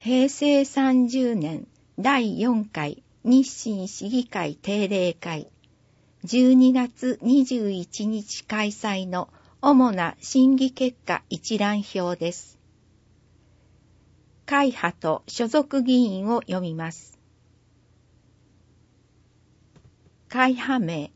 平成30年第4回日清市議会定例会12月21日開催の主な審議結果一覧表です。会派と所属議員を読みます。会派名、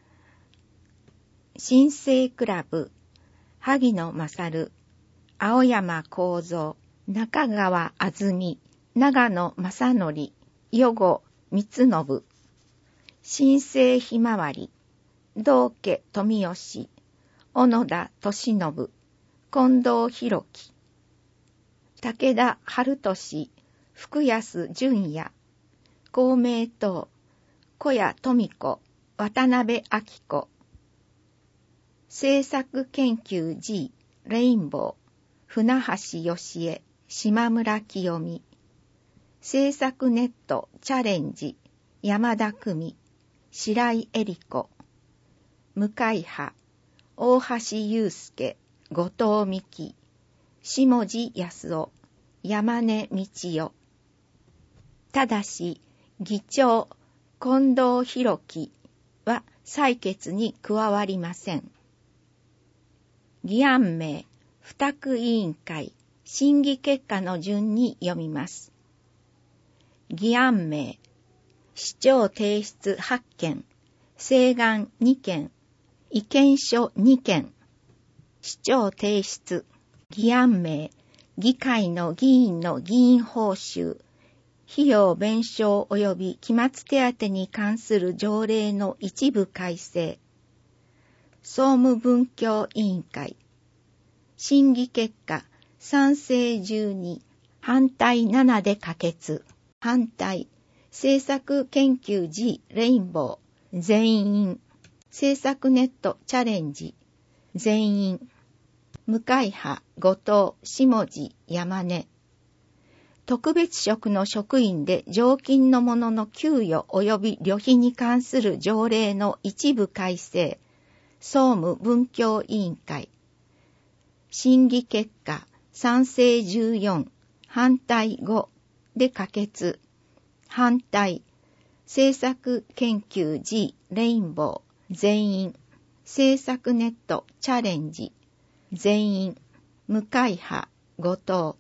新生クラブ、萩野勝、青山幸三、中川あずみ、長野正則、余後光信、新生ひまわり、道家富吉、小野田俊信、近藤弘樹、武田春俊、福安淳也、公明党、小谷富子、渡辺明子、政策研究 G、レインボー、船橋義恵、島村清美、政策ネットチャレンジ、山田久美、白井恵理子、向井派、大橋祐介、後藤美希、下地康夫、山根道代。ただし、議長、近藤弘樹は採決に加わりません。議案名、付託委員会、審議結果の順に読みます。議案名、市長提出8件、請願2件、意見書2件、市長提出。議案名、議会の議員の議員報酬、費用弁償及び期末手当に関する条例の一部改正。総務文教委員会。審議結果、賛成12、反対7で可決。反対、政策研究 G レインボー、全員。政策ネットチャレンジ、全員。向井派、後藤、下地、山根。特別職の職員で常勤の者の給与及び旅費に関する条例の一部改正。総務文教委員会。審議結果、賛成14、反対5で可決。反対、政策研究 G レインボー、全員。政策ネットチャレンジ、全員。向井派、後藤。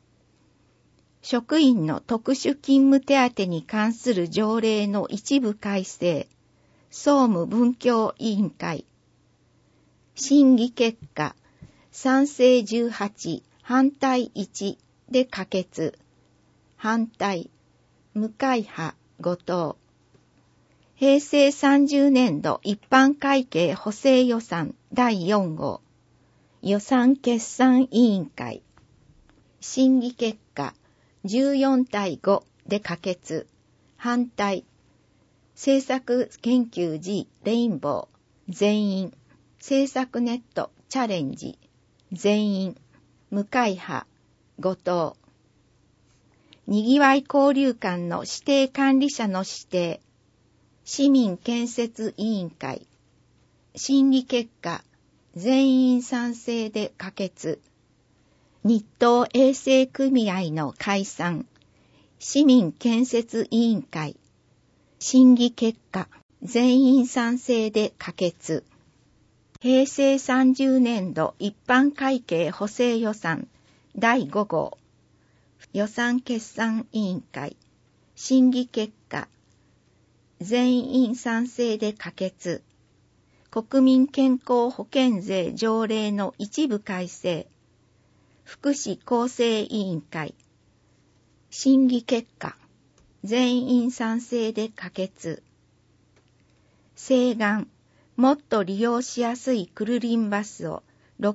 職員の特殊勤務手当に関する条例の一部改正。総務文教委員会。審議結果、賛成18、反対1で可決。反対、向井派、後藤。平成30年度一般会計補正予算第4号。予算決算委員会。審議結果、14対5で可決。反対、政策研究 G レインボー、全員。政策ネットチャレンジ、全員。向井派、後藤。にぎわい交流館の指定管理者の指定。市民建設委員会。審議結果、全員賛成で可決。日東衛生組合の解散。市民建設委員会。審議結果、全員賛成で可決。平成30年度一般会計補正予算第5号。予算決算委員会。審議結果、全員賛成で可決。国民健康保険税条例の一部改正。福祉厚生委員会。審議結果、全員賛成で可決。請願、もっと利用しやすいクルリンバスを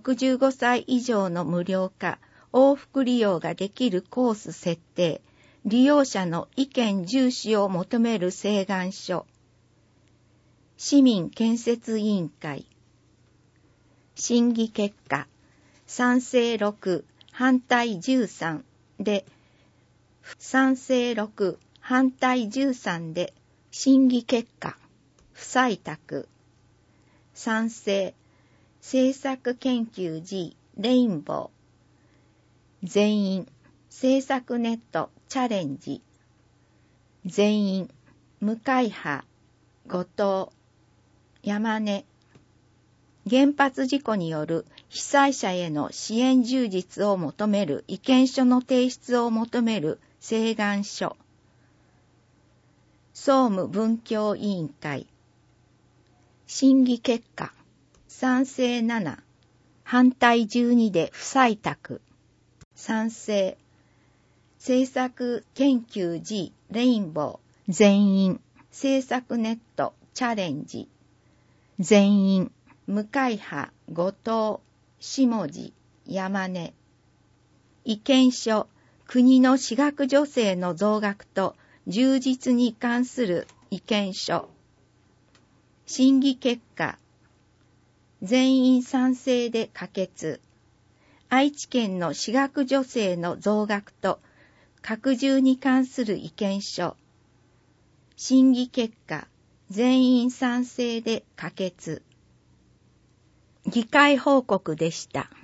65歳以上の無料化、往復利用ができるコース設定、利用者の意見重視を求める請願書。市民建設委員会。審議結果、賛成6、反対13で、賛成6、反対13で、審議結果、不採択。賛成、政策研究 G レインボー、全員。 政策ネットチャレンジ。全員、向井派、後藤、山根。原発事故による被災者への支援充実を求める意見書の提出を求める請願書。総務文教委員会。審議結果。賛成7、反対12で不採択。賛成。政策研究 G レインボー全員。政策ネットチャレンジ全員。向井派、後藤、下地、山根。意見書、国の私学助成の増額と充実に関する意見書。審議結果、全員賛成で可決。愛知県の私学助成の増額と拡充に関する意見書。審議結果、全員賛成で可決。議会報告でした。